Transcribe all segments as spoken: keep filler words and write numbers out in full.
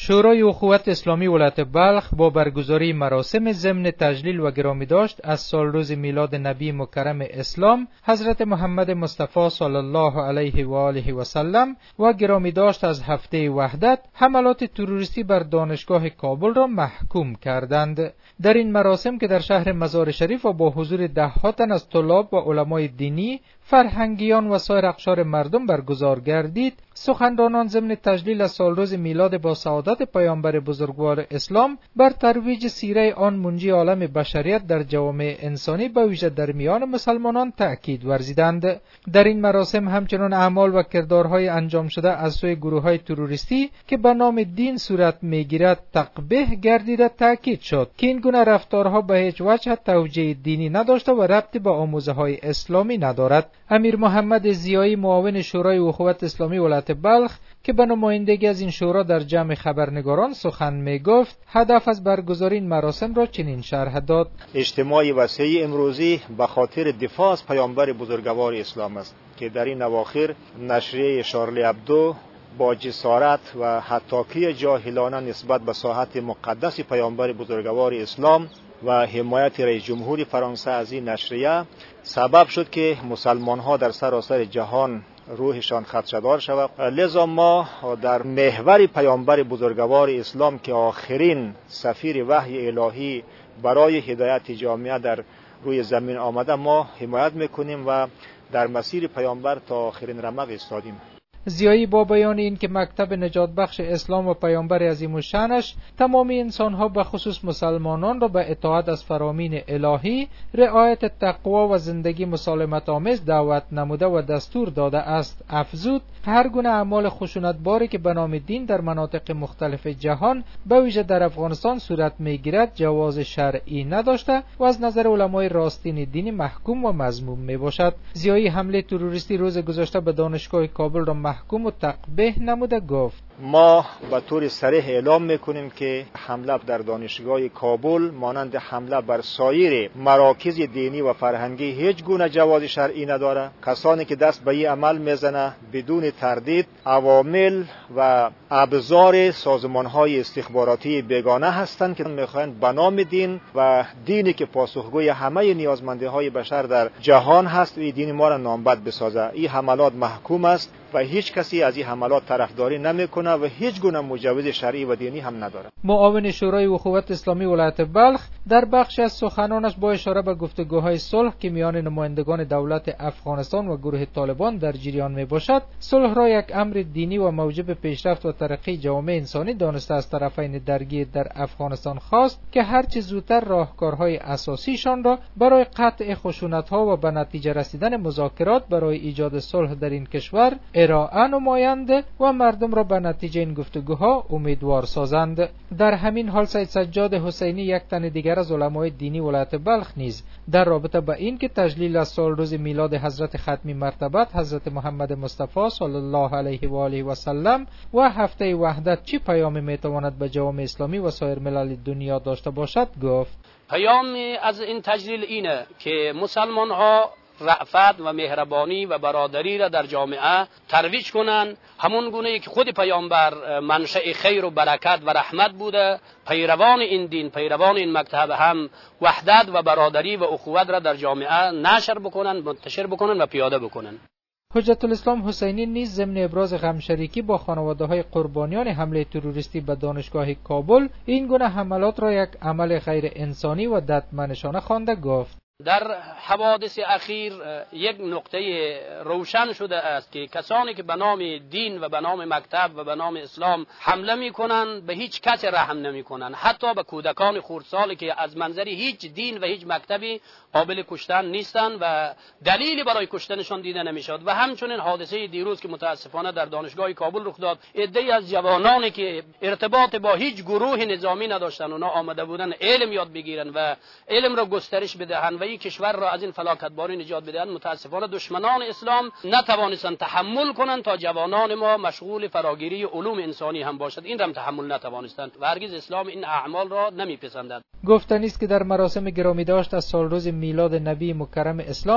شورای اخوت اسلامی ولایت بلخ با برگزاری مراسم ضمن تجلیل و گرامی داشت از سال روز میلاد نبی مکرم اسلام حضرت محمد مصطفی صلی الله علیه و آله و سلم و گرامی داشت از هفته وحدت حملات تروریستی بر دانشگاه کابل را محکوم کردند. در این مراسم که در شهر مزار شریف و با حضور ده ها تن از طلاب و علمای دینی، فرهنگیان و سایر اقشار مردم برگزار گردید، سخنرانان ضمن تجلیل از سالروز میلاد با سعادت پیامبر بزرگوار اسلام بر ترویج سیره آن منجی عالم بشریت در جوامع انسانی به ویژه در میان مسلمانان تأکید ورزیدند. در این مراسم همچنان اعمال و کردارهای انجام شده از سوی گروه‌های تروریستی که به نام دین صورت میگیرد تقبیح گردیده تأکید شد که این گونه رفتارها به هیچ وجه توجیه دینی نداشته و ربطی به آموزه‌های اسلامی ندارد. امیر محمد ضیایی معاون شورای اخوت اسلامی ولایت بلخ که به نمایندگی از این شورا در جمع خبرنگاران سخن می گفت، هدف از برگزاری این مراسم را چنین شرح داد: اجتماع وسیع امروزی به خاطر دفاع از پیامبر بزرگوار اسلام است که در این اواخر نشریه شارلی ابدو با جسارت و حطاکی جاهلانه نسبت به ساحت مقدس پیامبر بزرگوار اسلام و حمایت رئیس جمهور فرانسه از این نشریه سبب شد که مسلمان ها در سراسر جهان روحشان خدشه‌دار شود. لذا ما در محور پیامبر بزرگوار اسلام که آخرین سفیر وحی الهی برای هدایت جامعه در روی زمین آمده، ما حمایت میکنیم و در مسیر پیامبر تا آخرین رمق ایستادیم. ضیایی با بیان این که مکتب نجات بخش اسلام و پیامبر عظیم الشأنش تمام انسانها به خصوص مسلمانان را به اطاعت از فرامین الهی، رعایت تقوا و زندگی مسالمت آمیز دعوت نموده و دستور داده است، افزود هر گونه اعمال خشونتباری که به نام دین در مناطق مختلف جهان به ویژه در افغانستان صورت میگیرد جواز شرعی نداشته و از نظر علمای راستین دینی محکوم و مذموم می باشد. ضیایی حمله تروریستی روز گذشته به دانشگاه کابل را محکوم و تقبیح نموده گفت: ما به طور صریح اعلام میکنیم که حمله در دانشگاه کابل مانند حمله بر سایر مراکز دینی و فرهنگی هیچ گونه جواز شرعی نداره. کسانی که دست به این عمل میزنه بدون تردید عوامل و ابزار سازمان‌های استخباراتی بیگانه هستند که میخواهند به نام دین و دینی که پاسخگوی همه نیازمندی‌های بشر در جهان هست، این دین ما را نامبد بسازه. این حملات محکوم است و هیچ کسی از این حملات طرفداری نمیکنه و هیچ گونه مجوز شرعی و دینی هم نداره. معاون شورای اخوت اسلامی ولایت بلخ در بخش از سخنانش با اشاره به گفتگوهای صلح که میان نمایندگان دولت افغانستان و گروه طالبان در جریان می باشد، صلح را یک امر دینی و موجب پیشرفت و ترقی جامعه انسانی دانسته از طرفین درگیر در افغانستان خواست که هرچه زودتر راهکارهای اساسیشان را برای قطع خشونت‌ها و به نتیجه رسیدن مذاکرات برای ایجاد صلح در این کشور ارائه نمایند و مردم را به نتیجه این گفتگوها امیدوار سازند. در همین حال سید سجاد حسینی، یک تن دیگر از علمای دینی ولایت بلخ نیز در رابطه با این که تجلیل از سال روز میلاد حضرت ختمی مرتبت حضرت محمد مصطفی صلی الله علیه و آله و سلم و هفته وحدت چی پیامی میتواند به جوامع اسلامی و سایر ملل دنیا داشته باشد گفت: پیام از این تجلیل اینه که مسلمان ها رأفت و مهربانی و برادری را در جامعه ترویج کنند، همون گونه که خود پیامبر منشأ خیر و برکت و رحمت بوده. پیروان این دین، پیروان این مکتب هم وحدت و برادری و اخوت را در جامعه نشر بکنند، منتشر بکنند و پیاده بکنند. حجت الاسلام حسینی نیز ضمن ابراز غمشریکی با خانواده‌های قربانیان حمله تروریستی به دانشگاه کابل این گونه حملات را یک عمل غیر انسانی و ددمنشانه خوانده گفت: در حوادث اخیر یک نقطه روشن شده است که کسانی که به نام دین و به نام مکتب و به نام اسلام حمله میکنند به هیچ کس رحم نمیکنند، حتی به کودکان خردسالی که از منظر هیچ دین و هیچ مکتبی قابل کشتن نیستند و دلیلی برای کشتنشان دیده نمیشد. و همچنین حادثه دیروز که متاسفانه در دانشگاه کابل رخ داد، عده‌ای از جوانانی که ارتباط با هیچ گروه نظامی نداشتند، اونا آمده بودند علم یاد بگیرند و علم را گسترش بدهند و این کشور را از این فلاکتباری نجات بدهند، متاسفانه دشمنان اسلام نتوانستند تحمل کنند تا جوانان ما مشغول فراگیری علوم انسانی هم باشد. این را تحمل نتوانستند و هرگز اسلام این اعمال را نمیپسندد. گفتنی است که در مراسم گرامی داشت از سالروز میلاد نبی مکرم اسلام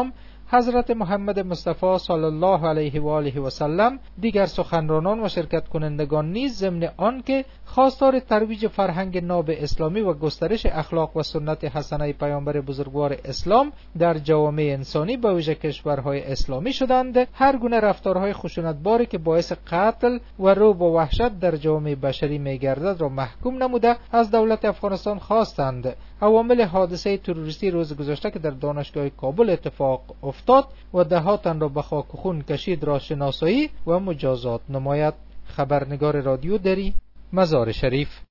حضرت محمد مصطفی صلی الله علیه و آله و سلم دیگر سخنرانان و شرکت کنندگان نیز ضمن آنکه خواستار ترویج فرهنگ ناب اسلامی و گسترش اخلاق و سنت حسنه پیامبر بزرگوار اسلام در جوامع انسانی به ویژه کشورهای اسلامی شدند، هر گونه رفتارهای خشونتباری که باعث قتل و رعب و وحشت در جوامع بشری می‌گردد را محکوم نموده از دولت افغانستان خواستند عوامل حادثه تروریستی روز گذشته که در دانشگاه کابل اتفاق افتاد و ده تن را به خاک و خون کشید را شناسایی و مجازات نماید. خبرنگار رادیو دری، مزار شریف.